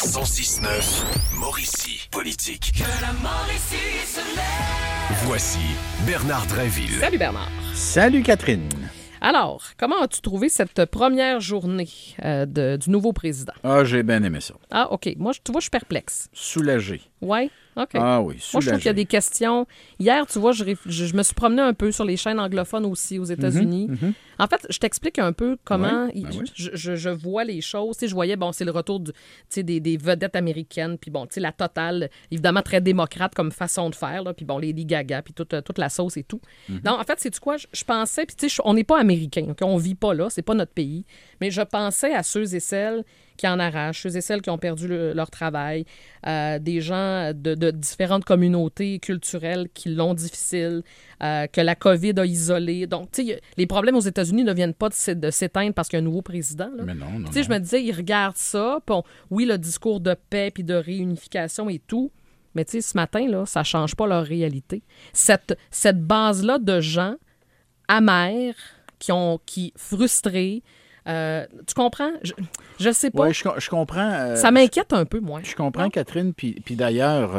106.9, Mauricie, politique. Que la Mauricie se lève. Voici Bernard Drinville. Salut Bernard. Salut Catherine. Alors, comment as-tu trouvé cette première journée du nouveau président? Ah, j'ai bien aimé ça. Ah, OK. Moi, tu vois, je suis perplexe. Soulagé. Ouais? OK. Ah oui, Moi, je soulagé. trouve qu'il y a des questions. Hier, tu vois, je me suis promenée un peu sur les chaînes anglophones aussi aux États-Unis. En fait, je t'explique un peu comment je vois les choses. Tu sais, je voyais, bon, c'est le retour des vedettes américaines, puis bon, tu sais, la totale, évidemment très démocrate comme façon de faire, là, puis bon, Lady Gaga, puis toute la sauce et tout. Donc, en fait, c'est quoi? Je pensais, puis tu sais, on n'est pas américains, okay? On vit pas là, c'est pas notre pays, mais je pensais à ceux et celles qui en arrachent, ceux et celles qui ont perdu leur travail, des gens de différentes communautés culturelles qui l'ont difficile, que la COVID a isolé. Donc, tu sais, les problèmes aux États-Unis ne viennent pas de s'éteindre parce qu'il y a un nouveau président. Là. Mais non. Tu sais, je me disais, ils regardent ça, bon, oui, le discours de paix puis de réunification et tout, mais tu sais, ce matin, là, ça change pas leur réalité. Cette base-là de gens amers, qui frustrés, tu comprends? Je sais pas. Oui, je comprends. Ça m'inquiète un peu, moi. Je comprends, Catherine. Puis d'ailleurs,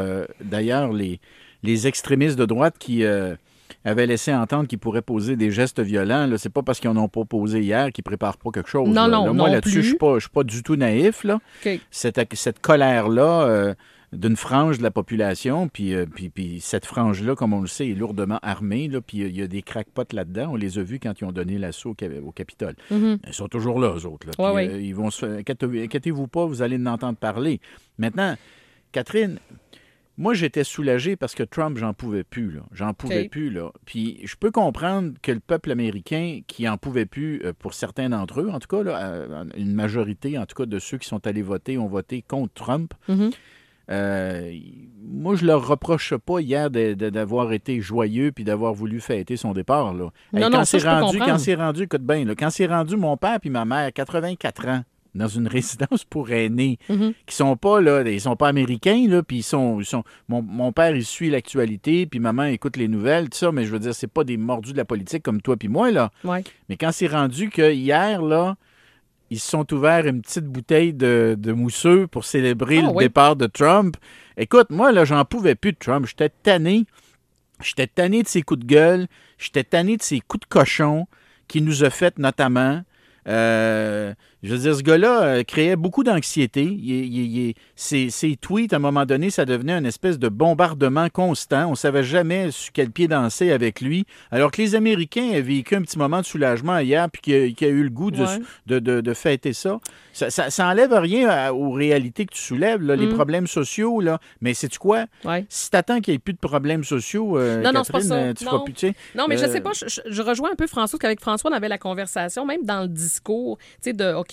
les extrémistes de droite qui avaient laissé entendre qu'ils pourraient poser des gestes violents, là, c'est pas parce qu'ils n'en ont pas posé hier qu'ils préparent pas quelque chose. Non, là. non, moi, non là-dessus, plus. je suis pas du tout naïf. Là. OK. Cette colère-là d'une frange de la population, puis cette frange-là, comme on le sait, est lourdement armée, là, puis il y a des crackpots là-dedans. On les a vus quand ils ont donné l'assaut au Capitole. Ils sont toujours là, eux autres. Là. Ouais, Puis, ils vont inquiétez-vous pas, vous allez en entendre parler. Maintenant, Catherine, moi, j'étais soulagé parce que Trump, j'en pouvais plus. Là. J'en pouvais plus. Là. Puis je peux comprendre que le peuple américain, qui en pouvait plus, pour certains d'entre eux, en tout cas, là, une majorité, en tout cas, de ceux qui sont allés voter, ont voté contre Trump. Moi, je leur reproche pas hier d'avoir été joyeux puis d'avoir voulu fêter son départ. Là. Quand c'est rendu, écoute bien, là, quand c'est rendu mon père puis ma mère, 84 ans, dans une résidence pour aînés, qui sont pas là, ils sont pas américains, là, puis mon père, il suit l'actualité, puis maman écoute les nouvelles, tout ça, mais je veux dire, c'est pas des mordus de la politique comme toi puis moi, là. Ouais. Mais quand c'est rendu que hier, là, ils se sont ouverts une petite bouteille de mousseux pour célébrer le départ de Trump. Écoute, moi, là, j'en pouvais plus de Trump. J'étais tanné. J'étais tanné de ses coups de gueule. J'étais tanné de ses coups de cochon qu'il nous a fait notamment. Je veux dire, ce gars-là créait beaucoup d'anxiété. Ses tweets, à un moment donné, ça devenait une espèce de bombardement constant. On ne savait jamais sur quel pied danser avec lui. Alors que les Américains avaient vécu un petit moment de soulagement hier, puis qu'il a eu le goût de fêter ça. Ça enlève rien aux réalités que tu soulèves, là, les problèmes sociaux. Là. Mais sais-tu quoi? Ouais. Si tu attends qu'il n'y ait plus de problèmes sociaux, Catherine, c'est pas ça. tu feras plus, tu sais. Non, mais je sais pas, je rejoins un peu François, parce qu'avec François, on avait la conversation, même dans le discours, tu sais, de OK,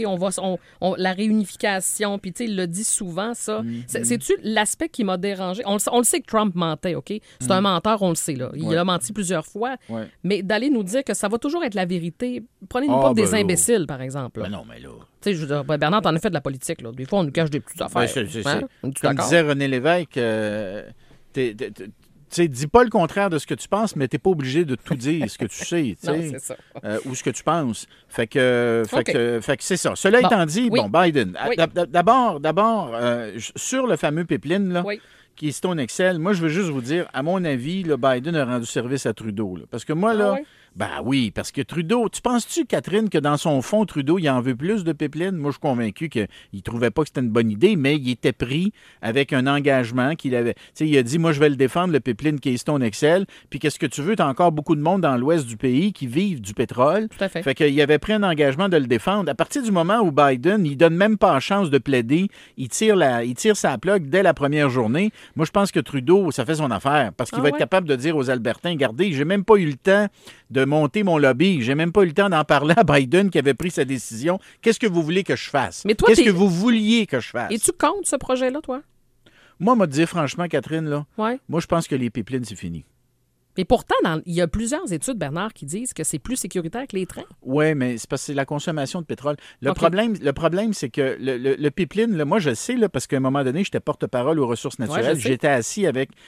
la réunification, puis tu sais, il le dit souvent, ça. C'est-tu l'aspect qui m'a dérangé? On le sait que Trump mentait, OK? C'est un menteur, on le sait, là. Il a menti plusieurs fois. Ouais. Mais d'aller nous dire que ça va toujours être la vérité, prenez-nous pas des imbéciles, par exemple. Ben non, mais là... Tu sais, je veux dire, Bernard, t'en as fait de la politique, là. Des fois, on nous cache des petites affaires. Comme disait René Lévesque, tu sais, dis pas le contraire de ce que tu penses, mais t'es pas obligé de tout dire ce que tu sais, tu sais, non, c'est ça. ou ce que tu penses. Fait que c'est ça. Cela étant dit, Biden, d'abord, sur le fameux pipeline, là, qui est Stone Excel, moi, je veux juste vous dire, à mon avis, le Biden a rendu service à Trudeau. Là, parce que moi, là... Ben oui, parce que Trudeau, tu penses-tu, Catherine, que dans son fond, Trudeau, il en veut plus de pipeline? Moi, je suis convaincu qu'il ne trouvait pas que c'était une bonne idée, mais il était pris avec un engagement qu'il avait. Tu sais, il a dit, moi, je vais le défendre, le pipeline Keystone XL, puis qu'est-ce que tu veux? Tu as encore beaucoup de monde dans l'ouest du pays qui vivent du pétrole. Tout à fait. Fait qu'il avait pris un engagement de le défendre. À partir du moment où Biden, il donne même pas la chance de plaider, il tire sa plug dès la première journée. Moi, je pense que Trudeau, ça fait son affaire, parce qu'il va être capable de dire aux Albertains, regardez, j'ai même pas eu le temps de monter mon lobby. J'ai même pas eu le temps d'en parler à Biden qui avait pris sa décision. Qu'est-ce que vous voulez que je fasse? Qu'est-ce que vous vouliez que je fasse? Et tu comptes ce projet-là, toi? Moi, m'a dit franchement, Catherine, là, moi, je pense que les pipelines, c'est fini. Et pourtant, il y a plusieurs études, Bernard, qui disent que c'est plus sécuritaire que les trains. Oui, mais c'est parce que c'est la consommation de pétrole. Le problème, c'est que le pipeline, là, moi, je sais, là, parce qu'à un moment donné, j'étais porte-parole aux ressources naturelles. J'étais assis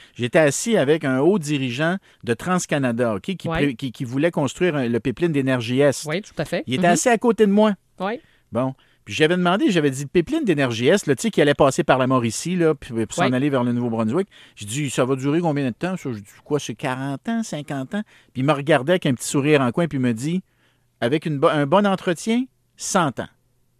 avec un haut dirigeant de TransCanada, OK, qui voulait construire le pipeline d'Énergie Est. Oui, tout à fait. Il était assis à côté de moi. Oui. Bon. Puis j'avais dit, le pipeline d'Énergie Est, là, qui allait passer par la Mauricie, là, puis s'en aller vers le Nouveau-Brunswick. J'ai dit, ça va durer combien de temps? Ça, je dis, quoi, c'est 40 ans, 50 ans? Puis il me regardait avec un petit sourire en coin, puis il me dit, avec un bon entretien, 100 ans.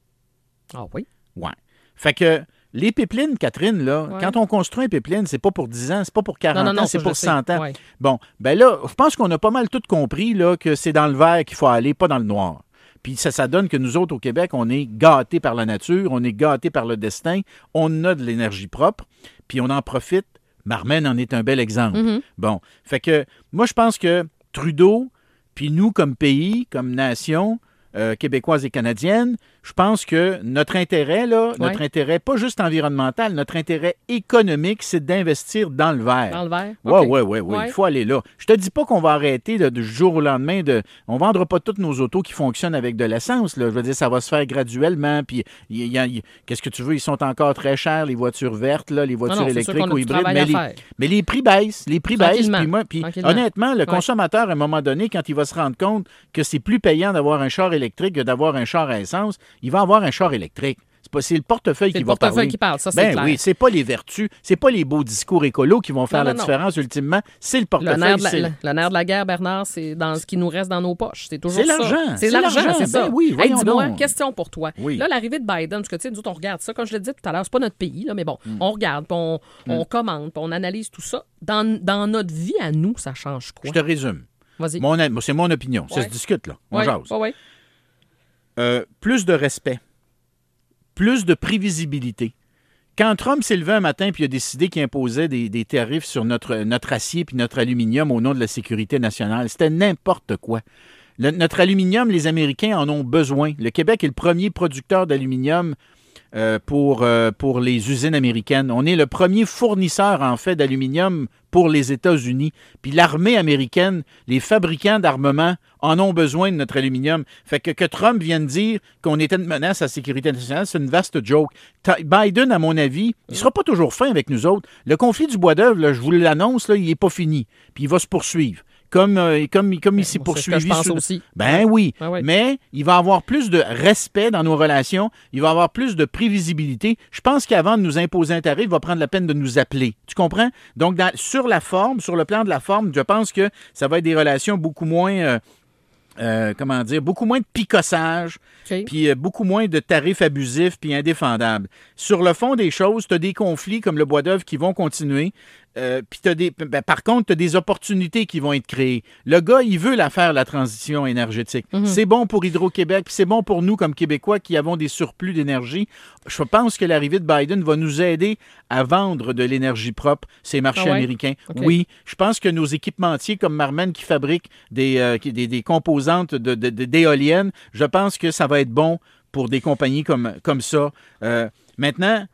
Ah oui? Ouais. Fait que les pipelines, Catherine, là, quand on construit un pipeline, c'est pas pour 10 ans, c'est pas pour 40 ans, c'est pour 100 ans. Ouais. Bon, ben là, je pense qu'on a pas mal tout compris là, que c'est dans le vert qu'il faut aller, pas dans le noir. Puis ça donne que nous autres, au Québec, on est gâtés par la nature, on est gâtés par le destin, on a de l'énergie propre, puis on en profite. Marmen en est un bel exemple. Mm-hmm. Bon, fait que moi, je pense que Trudeau, puis nous, comme pays, comme nation, québécoise et canadienne, je pense que notre intérêt, notre intérêt, pas juste environnemental, notre intérêt économique, c'est d'investir dans le vert. Dans le vert? Oui, il faut aller là. Je te dis pas qu'on va arrêter du jour au lendemain. On ne vendra pas toutes nos autos qui fonctionnent avec de l'essence. Là. Je veux dire, ça va se faire graduellement. Puis, qu'est-ce que tu veux? Ils sont encore très chers, les voitures vertes, là, les voitures électriques ou hybrides. Mais les prix baissent. Puis honnêtement, le consommateur, à un moment donné, quand il va se rendre compte que c'est plus payant d'avoir un char électrique que d'avoir un char à essence, il va avoir un char électrique. C'est le portefeuille qui va parler. C'est le portefeuille qui parle, ça, c'est clair. Oui, c'est pas les vertus, c'est pas les beaux discours écolos qui vont faire la différence, ultimement. C'est le portefeuille. Le nerf de la guerre, Bernard, c'est dans ce qui nous reste dans nos poches. C'est toujours ça. C'est l'argent, c'est ça. Oui, dis-moi, question pour toi. Oui. Là, l'arrivée de Biden, parce que, tu sais, nous autres, on regarde ça. Comme je l'ai dit tout à l'heure, c'est pas notre pays, là, mais bon, on regarde, puis on commente, puis on analyse tout ça. Dans notre vie à nous, ça change quoi? Je te résume. Vas-y. C'est mon opinion. Ça se discute, là. On jase. Oui. Plus de respect, plus de prévisibilité. Quand Trump s'est levé un matin et a décidé qu'il imposait des tarifs sur notre acier et notre aluminium au nom de la sécurité nationale, c'était n'importe quoi. Notre aluminium, les Américains en ont besoin. Le Québec est le premier producteur d'aluminium pour les usines américaines. On est le premier fournisseur, en fait, d'aluminium pour les États-Unis. Puis l'armée américaine, les fabricants d'armement en ont besoin de notre aluminium. Fait que Trump vienne dire qu'on était une menace à la sécurité nationale, c'est une vaste joke. Biden, à mon avis, il ne sera pas toujours fin avec nous autres. Le conflit du bois d'œuvre, je vous l'annonce, là, il n'est pas fini. Puis il va se poursuivre. Comme il s'est poursuivi. C'est ce que je pense aussi. Ben oui. Ah ouais. Mais il va avoir plus de respect dans nos relations. Il va avoir plus de prévisibilité. Je pense qu'avant de nous imposer un tarif, il va prendre la peine de nous appeler. Tu comprends? Donc, sur la forme, sur le plan de la forme, je pense que ça va être des relations beaucoup moins... beaucoup moins de picossage, puis beaucoup moins de tarifs abusifs puis indéfendables. Sur le fond des choses, tu as des conflits comme le bois d'œuvre qui vont continuer. Puis par contre, tu as des opportunités qui vont être créées. Le gars, il veut la transition énergétique. Mm-hmm. C'est bon pour Hydro-Québec, puis c'est bon pour nous comme Québécois qui avons des surplus d'énergie. Je pense que l'arrivée de Biden va nous aider à vendre de l'énergie propre, ces marchés américains. Okay. Oui, je pense que nos équipementiers comme Marmen qui fabriquent des composantes d'éoliennes, je pense que ça va être bon pour des compagnies comme ça. Maintenant,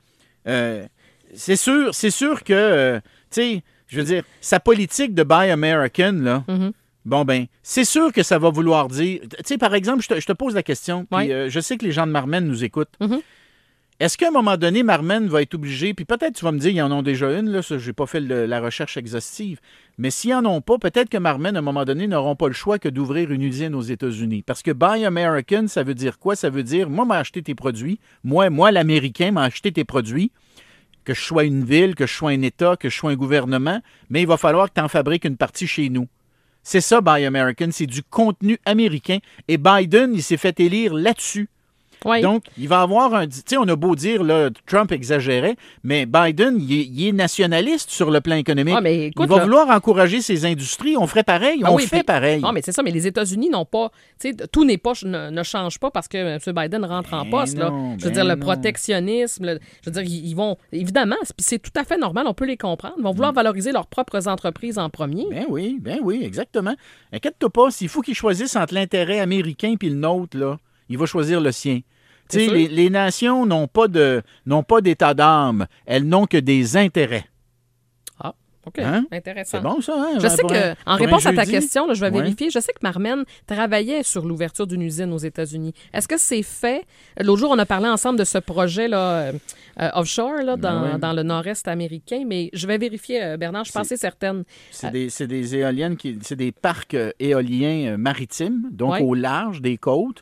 c'est sûr que... tu sais, je veux dire, sa politique de Buy American, là, bon, ben, c'est sûr que ça va vouloir dire... Tu sais, par exemple, je te pose la question, puis je sais que les gens de Marmen nous écoutent. Est-ce qu'à un moment donné, Marmen va être obligé, puis peut-être tu vas me dire, ils en ont déjà une, là, ça, j'ai pas fait la recherche exhaustive, mais s'ils n'en ont pas, peut-être que Marmen, à un moment donné, n'auront pas le choix que d'ouvrir une usine aux États-Unis. Parce que Buy American, ça veut dire quoi? Ça veut dire, moi, m'a acheté tes produits, moi l'Américain, m'a acheté tes produits, que je sois une ville, que je sois un État, que je sois un gouvernement, mais il va falloir que tu en fabriques une partie chez nous. C'est ça, Buy American, c'est du contenu américain. Et Biden, il s'est fait élire là-dessus. Oui. Donc, il va avoir un... Tu sais, on a beau dire, là, Trump exagérait, mais Biden, il est nationaliste sur le plan économique. Ah, mais écoute, il va vouloir encourager ses industries. On ferait pareil. On fait pareil. Non, mais c'est ça. Mais les États-Unis n'ont pas... Tu sais, tout ne change pas parce que M. Biden rentre en poste. Là. Je veux dire, le protectionnisme, je veux dire, ils vont... Évidemment, c'est tout à fait normal. On peut les comprendre. Ils vont vouloir valoriser leurs propres entreprises en premier. Ben oui, exactement. Inquiète-toi pas. S'il faut qu'ils choisissent entre l'intérêt américain et le nôtre, là, il va choisir le sien. Tu sais, les nations n'ont pas d'état d'âme. Elles n'ont que des intérêts. Ah, OK. Hein? Intéressant. C'est bon, ça, hein? Je sais qu'en réponse à ta question, là, je vais vérifier, je sais que Marmen travaillait sur l'ouverture d'une usine aux États-Unis. Est-ce que c'est fait? L'autre jour, on a parlé ensemble de ce projet là, offshore là, dans le nord-est américain, mais je vais vérifier, Bernard, je pensais certaine. C'est des éoliennes, c'est des parcs éoliens maritimes, donc au large des côtes.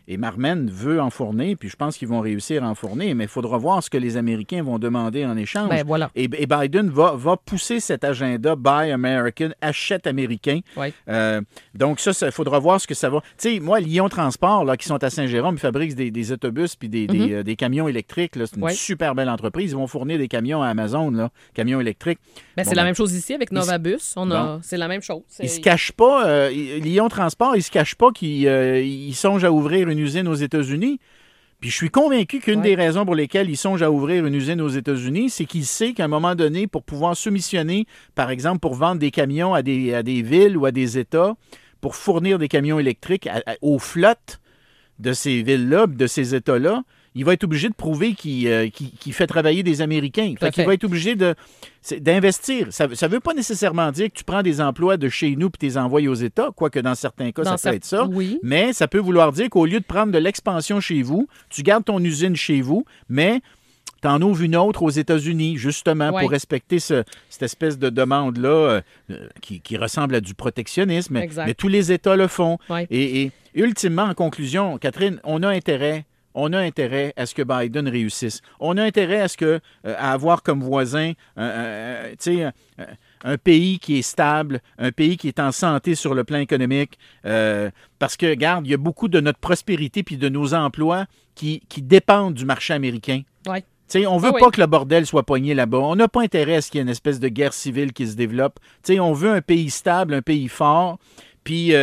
Et Marmen veut en fournir, puis je pense qu'ils vont réussir à en fournir, mais il faudra voir ce que les Américains vont demander en échange. Ben, voilà. Et Biden va pousser cet agenda Buy American, achète américain. Oui. Donc ça, il faudra voir ce que ça va... Tu sais, moi, Lyon Transport, là, qui sont à Saint-Jérôme, ils fabriquent des autobus puis des camions électriques. Là. C'est une super belle entreprise. Ils vont fournir des camions à Amazon, là, camions électriques. C'est la même chose ici avec Novabus. C'est la même chose. Ils se cachent pas... Lyon Transport, ils se cachent pas qu'ils songent à ouvrir une usine aux États-Unis. Puis je suis convaincu qu'une des raisons pour lesquelles ils songent à ouvrir une usine aux États-Unis, c'est qu'ils savent qu'à un moment donné, pour pouvoir soumissionner, par exemple, pour vendre des camions à des villes ou à des États, pour fournir des camions électriques aux flottes de ces villes-là, de ces États-là, il va être obligé de prouver qu'il fait travailler des Américains. Fait qu'il va être obligé d'investir. Ça ne veut pas nécessairement dire que tu prends des emplois de chez nous et tu les envoies aux États, quoique dans certains cas, ça peut être ça. Oui. Mais ça peut vouloir dire qu'au lieu de prendre de l'expansion chez vous, tu gardes ton usine chez vous, mais tu en ouvres une autre aux États-Unis, justement, pour respecter cette espèce de demande-là qui ressemble à du protectionnisme. Mais tous les États le font. Oui. Et ultimement, en conclusion, Catherine, on a intérêt à ce que Biden réussisse. On a intérêt à avoir comme voisin un pays qui est stable, un pays qui est en santé sur le plan économique. Parce que, regarde, il y a beaucoup de notre prospérité puis de nos emplois qui dépendent du marché américain. Oui. On ne veut pas que le bordel soit pogné là-bas. On n'a pas intérêt à ce qu'il y ait une espèce de guerre civile qui se développe. On veut un pays stable, un pays fort. Puis,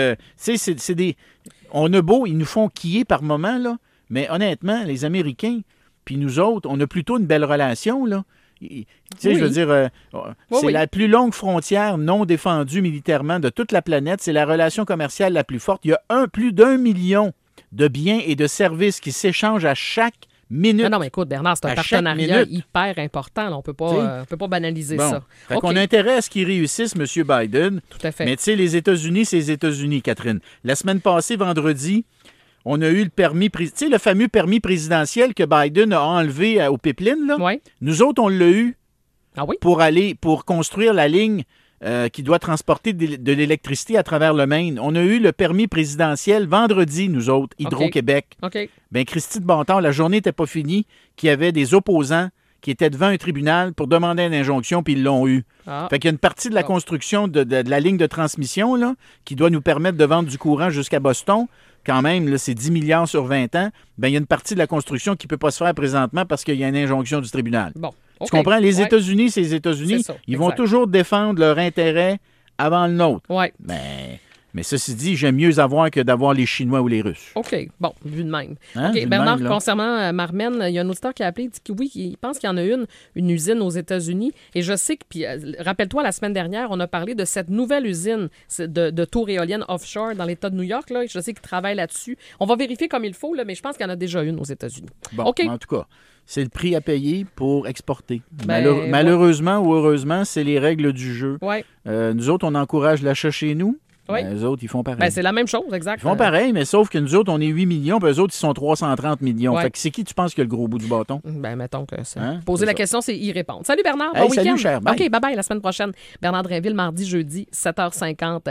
on a beau, ils nous font quiller par moments, là. Mais honnêtement, les Américains, puis nous autres, on a plutôt une belle relation, là. Je veux dire, c'est la plus longue frontière non défendue militairement de toute la planète. C'est la relation commerciale la plus forte. Il y a plus d'1 million de biens et de services qui s'échangent à chaque minute. Non, mais écoute, Bernard, c'est un partenariat hyper important. Là. On ne peut pas banaliser ça. Fait qu'on a intérêt à ce qu'il réussisse, M. Biden. Tout à fait. Mais tu sais, les États-Unis, c'est les États-Unis, Catherine. La semaine passée, vendredi, on a eu le permis, tu sais, le fameux permis présidentiel que Biden a enlevé au pipeline, là. Oui. Nous autres, on l'a eu pour construire la ligne qui doit transporter de l'électricité à travers le Maine. On a eu le permis présidentiel vendredi, nous autres, Hydro-Québec. OK. Bien, Christy de Bontemps, la journée n'était pas finie, qu'il y avait des opposants qui étaient devant un tribunal pour demander une injonction, puis ils l'ont eu. Fait qu'il y a une partie de la construction de la ligne de transmission là, qui doit nous permettre de vendre du courant jusqu'à Boston. Quand même, là, c'est 10 milliards sur 20 ans. Bien, il y a une partie de la construction qui ne peut pas se faire présentement parce qu'il y a une injonction du tribunal. Bon, Tu comprends? Les États-Unis, c'est les États-Unis. Ils vont toujours défendre leur intérêt avant le nôtre. Oui. Mais ceci dit, j'aime mieux avoir que d'avoir les Chinois ou les Russes. OK. Bon, vu de même. Hein? OK, Bernard, concernant Marmen, il y a un auditeur qui a appelé, il dit que oui, il pense qu'il y en a une usine aux États-Unis. Et je sais que, puis rappelle-toi, la semaine dernière, on a parlé de cette nouvelle usine de tours éoliennes offshore dans l'État de New York. Là. Je sais qu'ils travaillent là-dessus. On va vérifier comme il faut, là, mais je pense qu'il y en a déjà une aux États-Unis. Bon, OK. En tout cas, c'est le prix à payer pour exporter. Malheureusement ou heureusement, c'est les règles du jeu. Ouais. Nous autres, on encourage l'achat chez nous. Oui. Eux autres, ils font pareil. C'est la même chose, exact. Ils font pareil, mais sauf que nous autres, on est 8 millions, puis eux autres, ils sont 330 millions. Fait que c'est qui, tu penses, qui a le gros bout du bâton? Mettons que ça. Poser la question, c'est y répondre. Salut Bernard, bon week-end. Salut, cher. Bye. OK, bye-bye, la semaine prochaine. Bernard Drainville, mardi, jeudi, 7h50.